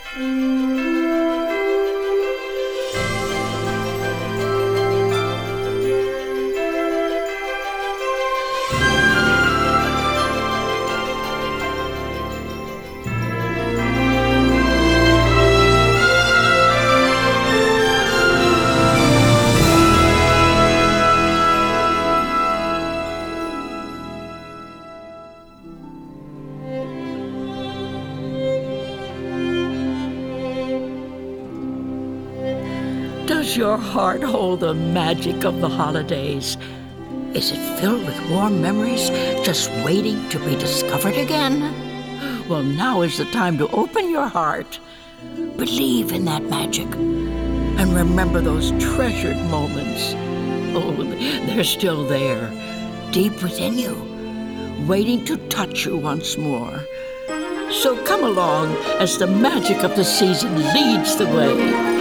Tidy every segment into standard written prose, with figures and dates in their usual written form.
Does your heart hold the magic of the holidays? Is it filled with warm memories just waiting to be discovered again? Well, now is the time to open your heart. Believe in that magic. And remember those treasured moments. Oh, they're still there, deep within you, waiting to touch you once more. So come along as the magic of the season leads the way.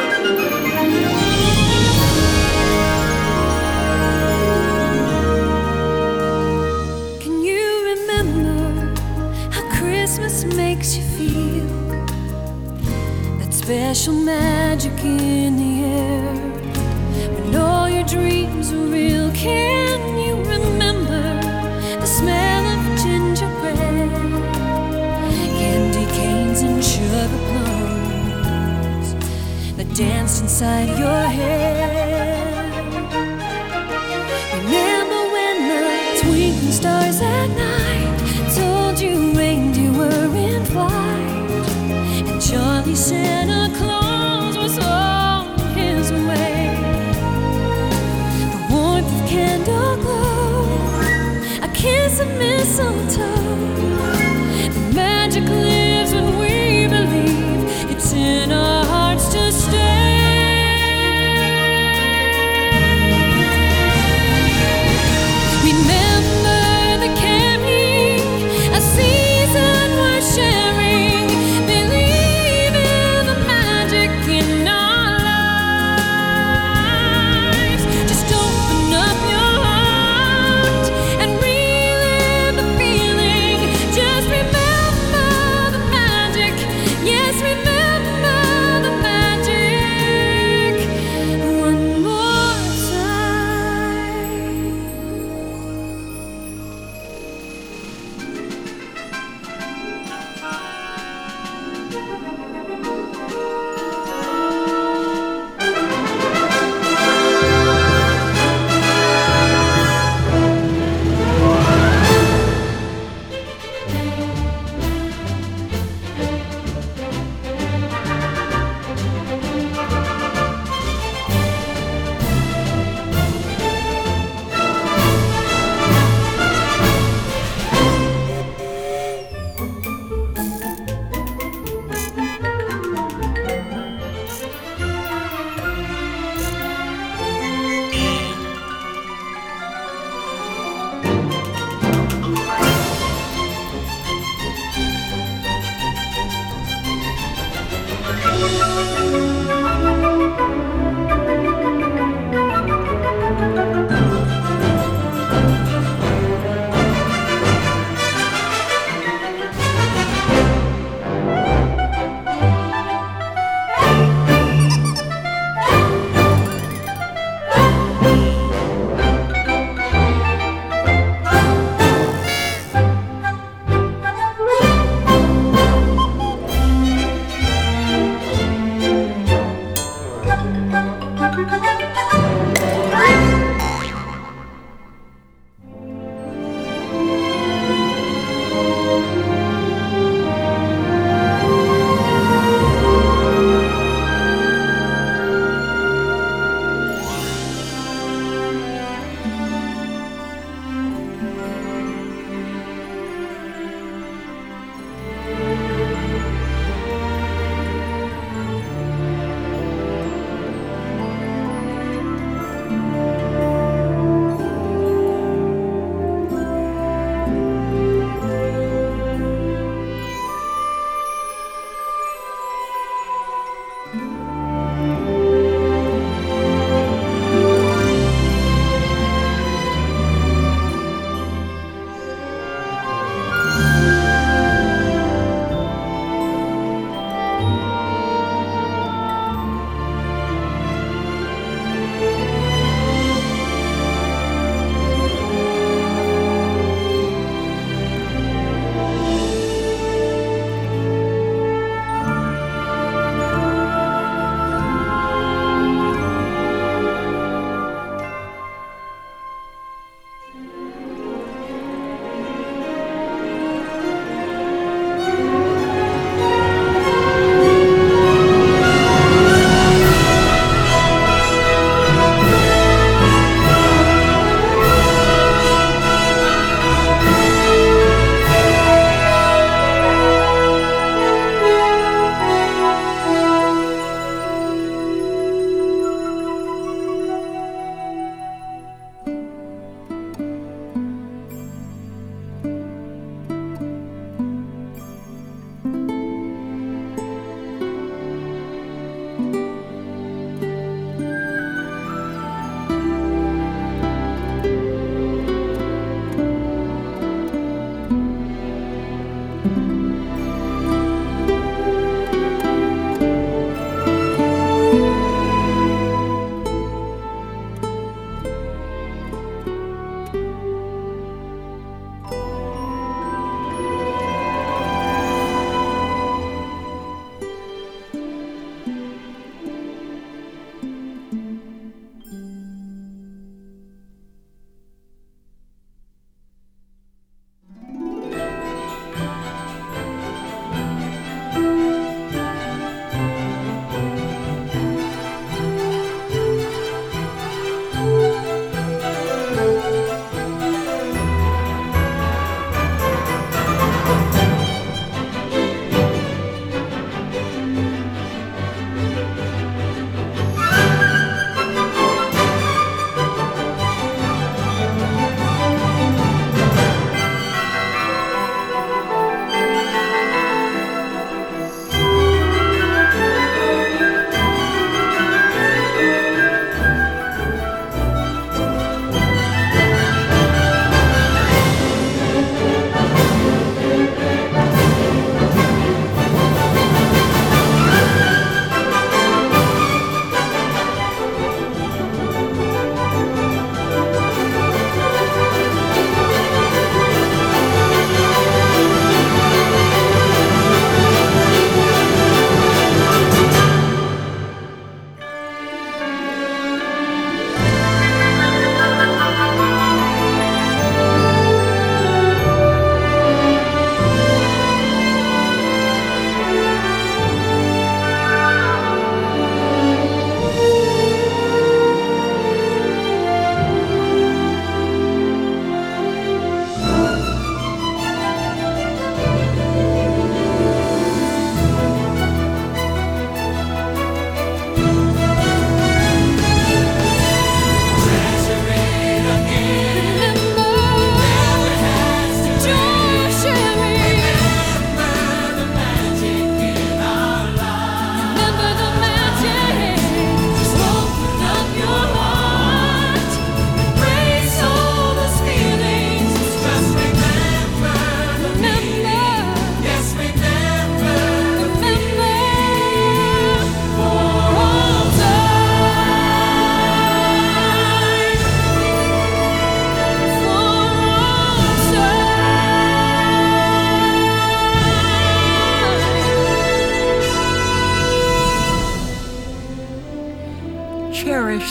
Christmas makes you feel that special magic in the air. When all your dreams are real, can you remember the smell of gingerbread, candy canes and sugar plums that danced inside your head? Remember when the twinkling stars at night told you reindeer were in flight, and Charlie Santa Claus was on his way? The warmth of candle glow, a kiss of mistletoe, the magic lives when we believe it's in our hearts to stay. Feeling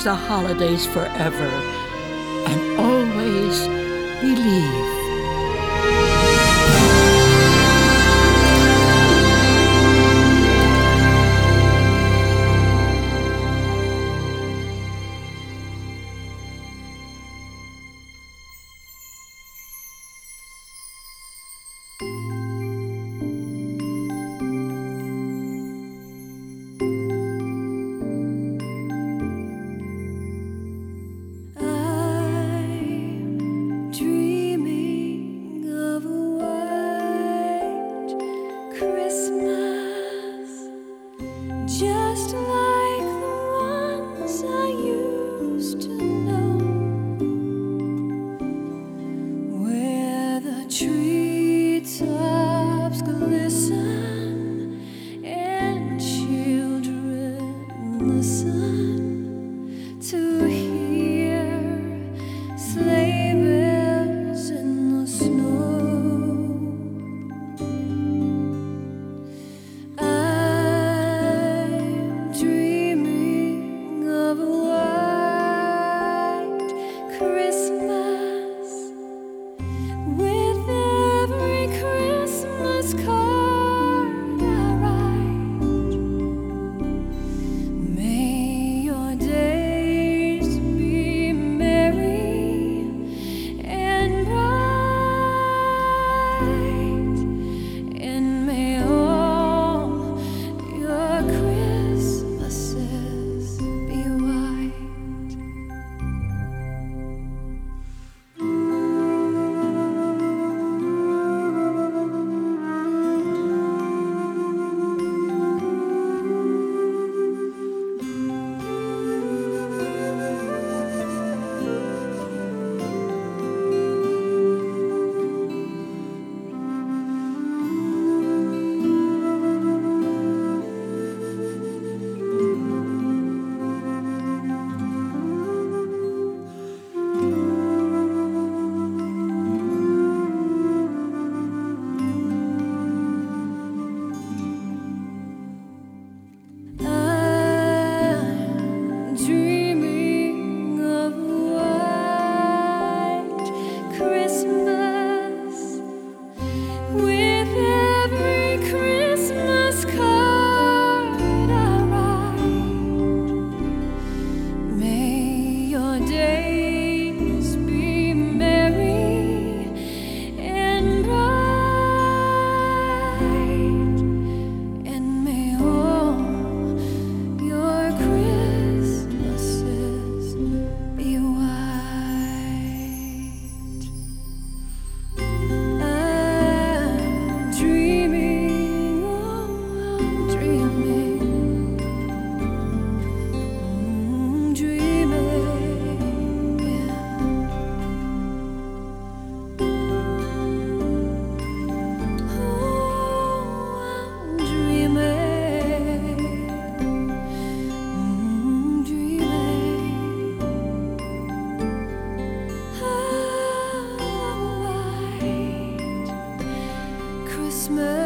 cherish the holidays forever and always believe. Just like the ones I used to know, where the treetops glisten and children listen to hear sleigh bells in the snow. Christmas.